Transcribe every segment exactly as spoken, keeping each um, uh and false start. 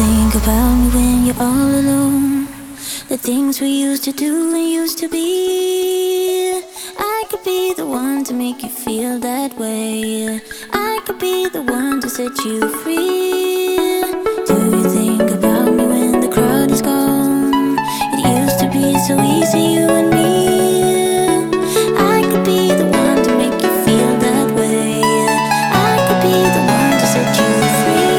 think about me when you're all alone? The things we used to do and used to be. I could be the one to make you feel that way. I could be the one to set you free. Do you think about me when the crowd is gone? It used to be so easy, you and me. I could be the one to make you feel that way. I could be the one to set you free.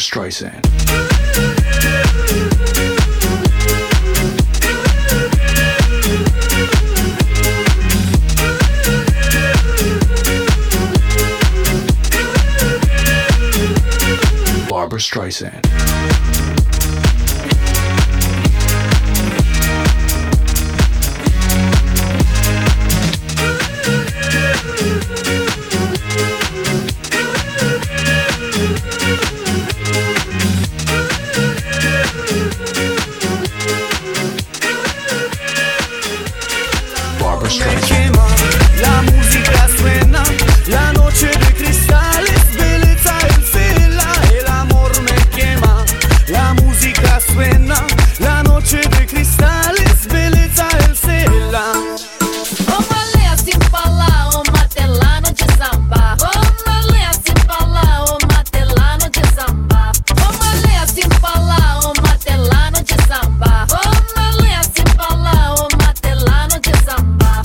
Streisand. Barbra Streisand. Barbra Streisand. La musica suena, la noche de cristales, belleza el cela, el amor me quema. La música suena, la noche de cristales, belleza el cela. Vamos ali assim falar, o matelano de samba. Vamos ali assim falar, o matelano de samba. Vamos ali assim falar, o matelano de samba. Vamos ali assim falar, o matelano de samba.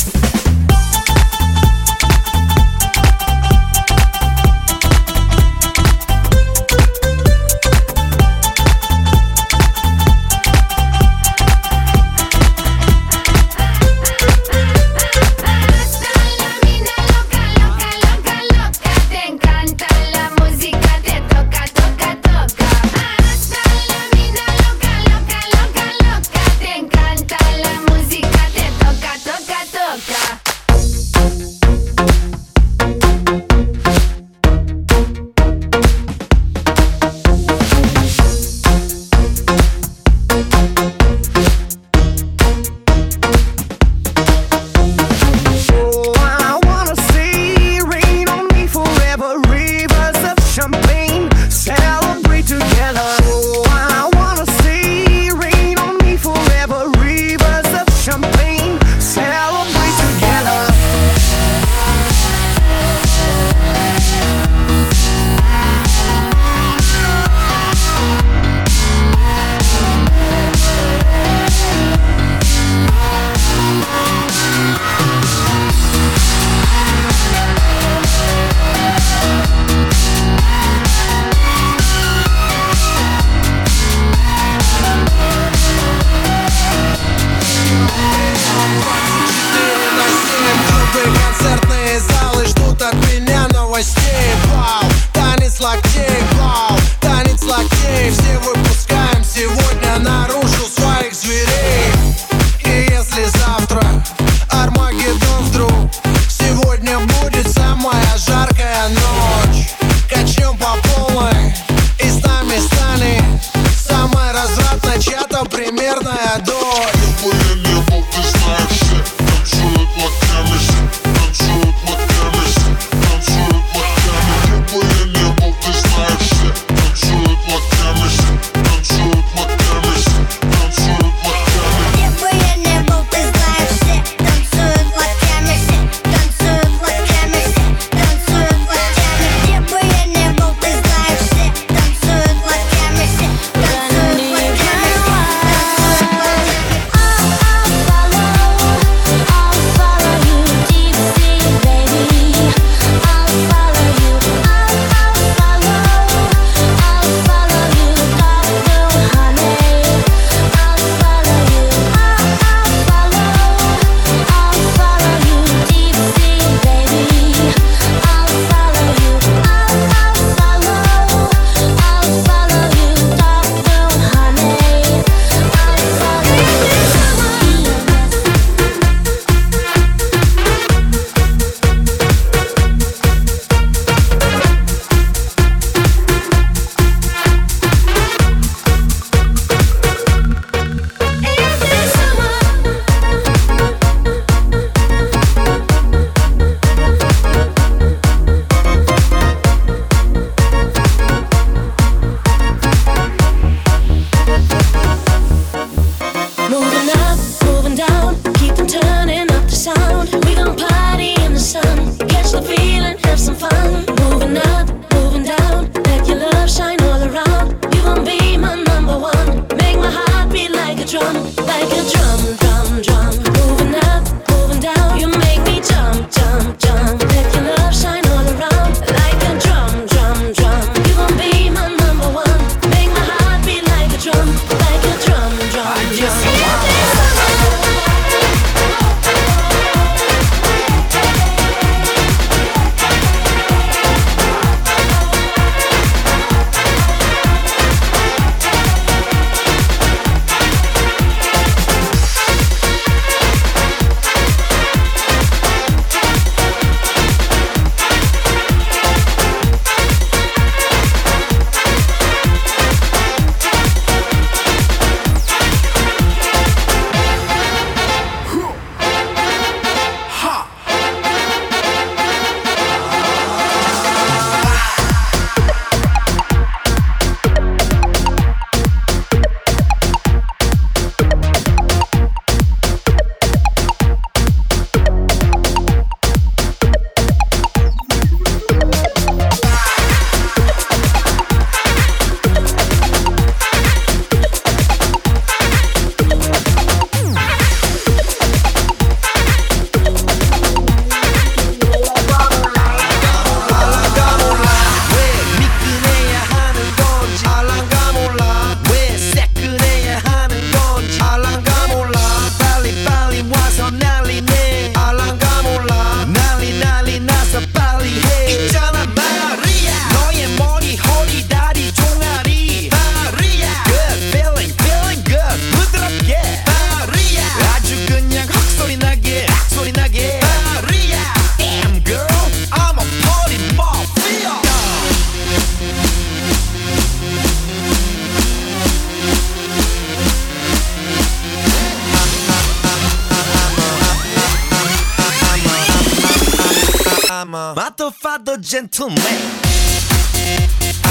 Концертные залы ждут от меня новостей. Вау, танец локтей, вау, танец локтей. Все выпускаем сегодня наружу своих зверей. И если завтра Армагеддон вдруг, сегодня будет самая жаркая ночь. Качнем по полной и с нами станет самая развратная чья-то примерная дочь. One Ma t'ho fatto gentleman.